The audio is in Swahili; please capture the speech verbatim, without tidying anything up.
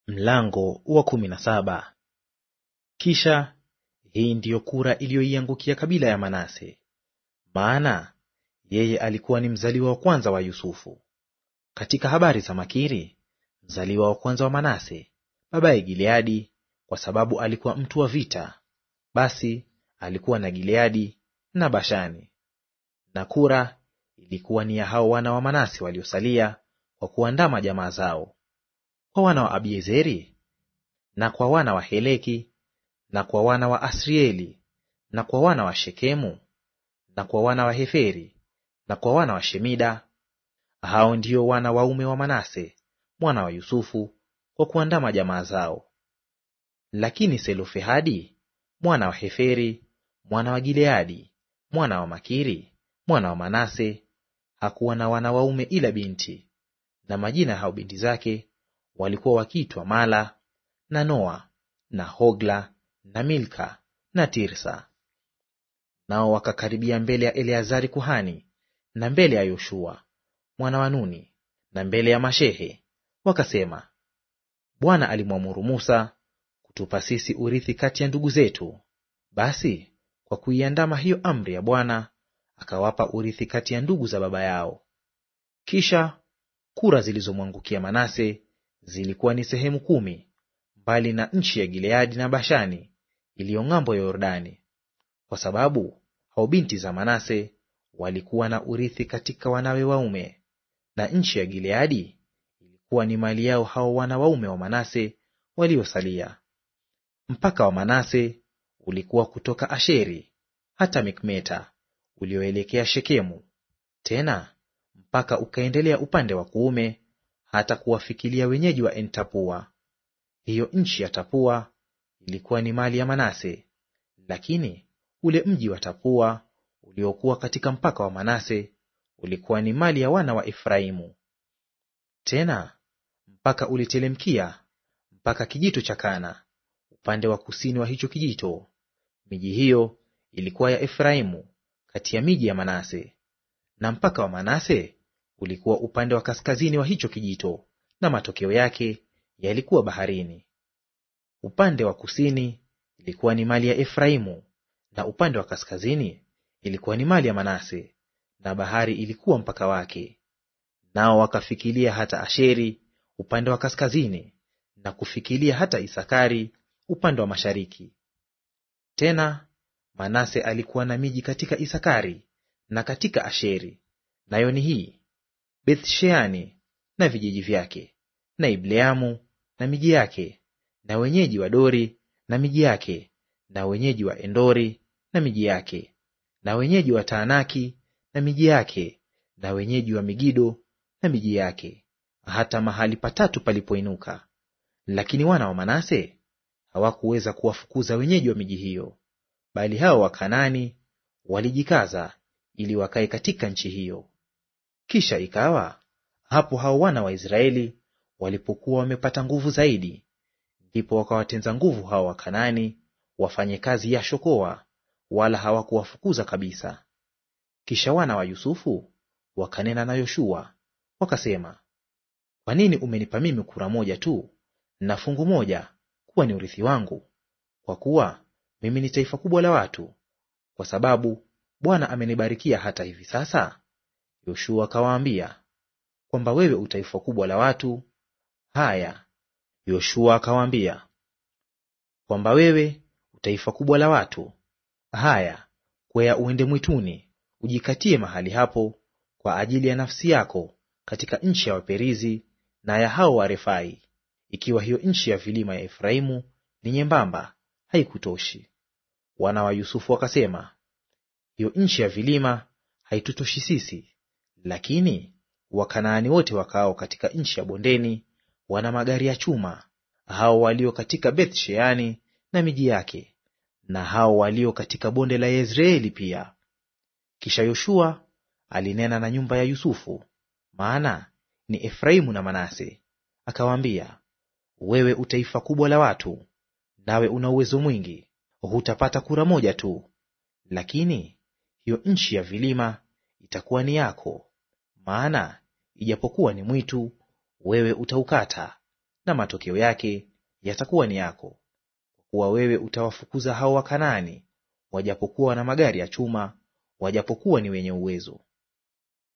Mlango wa kumi na saba. Kisha hii ndiyo kura iliyoiangukia kabila ya Manase, maana yeye alikuwa ni mzaliwa wa kwanza wa Yusufu. Katika habari za Makiri, mzaliwa wa kwanza wa Manase babaye Gileadi, kwa sababu alikuwa mtu wa vita, basi alikuwa na Gileadi na Bashani. Na kura ilikuwa ni ya hao wana wa Manase waliosalia kwa kuandama jamaa zao. Kwa wana wa Abiezeri, na kwa wana wa Heleki, na kwa wana wa Asrieli, na kwa wana wa Shekemu, na kwa wana wa Heferi, na kwa wana wa Shemida, hao ndio wana waume wa Manase mwana wa Yusufu kwa kuandama jamaa zao. Lakini Selofehadi mwana wa Heferi, mwana wa Gileadi, mwana wa Makiri, mwana wa Manase, hakuwa na wana waume ila binti, na majina ya hao binti zake walikuwa wakiitwa Mala na Noa na Hogla na Milka na Tirsa. Nao wakakaribia mbele ya Eleazari kuhani na mbele ya Yoshua mwana wa Nuni na mbele ya mashehe, wakasema, Bwana alimwamuru Musa kutupa sisi urithi kati ya ndugu zetu. Basi kwa kuiandama hiyo amri ya Bwana, akawapa urithi kati ya ndugu za baba yao. Kisha kura zilizomwangukia Manase zilikuwa ni sehemu kumi, mbali na nchi ya Gileadi na Bashani iliyo ng'ambo ya Yordani, kwa sababu hao binti za Manase walikuwa na urithi katika wanawe waume, na nchi ya Gileadi ilikuwa ni mali yao hao wana waume wa Manase waliosalia. Mpaka wa Manase ulikuwa kutoka Asheri hata Mikmeta ulioelekea Shekemu, tena mpaka ukaendelea upande wa kuume hata kuwafikilia wenyeji wa En-Tapua. Hiyo nchi ya Tapua ilikuwa ni mali ya Manase, lakini ule mji wa Tapua uliokuwa katika mpaka wa Manase ulikuwa ni mali ya wana wa Efraimu. Tena mpaka ulitelemkia mpaka kijito cha Kana upande wa kusini wa hicho kijito. Miji hiyo ilikuwa ya Efraimu kati ya miji ya Manase. Na mpaka wa Manase ulikuwa upande wa kaskazini wa hicho kijito, na matokeo yake yalikuwa baharini. Upande wa kusini ilikuwa ni mali ya Efraimu, na upande wa kaskazini ilikuwa ni mali ya Manase, na bahari ilikuwa mpaka wake. Nao wakafikilia hata Asheri upande wa kaskazini, na kufikilia hata Isakari upande wa mashariki. Tena Manase alikuwa na miji katika Isakari na katika Asheri, nayo ni hii: Beth-Sheani na vijiji vyake, na Ibleamu na miji yake, na wenyeji wa Dori na miji yake, na wenyeji wa Endori na miji yake, na wenyeji wa Taanaki na miji yake, na wenyeji wa Megido na miji yake, hata mahali patatu palipoinuka. Lakini wana wa Manase hawakuweza kuwafukuza wenyeji wa miji hiyo, bali hao Wakanaani walijikaza ili wakae katika nchi hiyo. Kisha ikawa hapo hao wana wa Israeli walipokuwa wamepata nguvu zaidi, ndipo wakawatenza nguvu hao Wakanaani wafanye kazi ya shokoa, wala hawakuwafukuza kabisa. Kisha wana wa Yusufu wakanena na Yoshua wakasema, kwa nini umenipa mimi kura moja tu na fungu moja kuwa ni urithi wangu? Kwa kuwa mimi ni taifa kubwa la watu, kwa sababu Bwana amenibarikia hata hivi sasa. Yoshua akawaambia kwamba wewe utaifa kubwa la watu. Haya, Yoshua akawaambia kwamba wewe utaifa kubwa la watu. Haya, kwea uende mwituni, ujikatie mahali hapo kwa ajili ya nafsi yako katika nchi ya Waperizi na ya hao Warefai, ikiwa hiyo nchi ya vilima ya Efraimu ni nyembamba, haikutoshi. Wana wa Yusufu wakasema, hiyo nchi ya vilima haitutoshi sisi, lakini Wakanaani wote wakaao katika nchi ya bondeni wana magari ya chuma, hao walio katika Beth-Sheani na miji yake, na hao walio katika bonde la Yezreeli pia. Kisha Yoshua alinena na nyumba ya Yusufu, maana ni Efraimu na Manase, akawaambia, wewe utaifa kubwa la watu, nawe una uwezo mwingi, hutapata kura moja tu, lakini hiyo nchi ya vilima itakuwa ni yako, maana ijapokuwa ni mwitu, wewe utaukata, na matokeo yake yatakuwa ni yako, kwa kuwa wewe utawafukuza hao Wakanaani, wajapokuwa wana magari ya chuma, wajapokuwa ni wenye uwezo.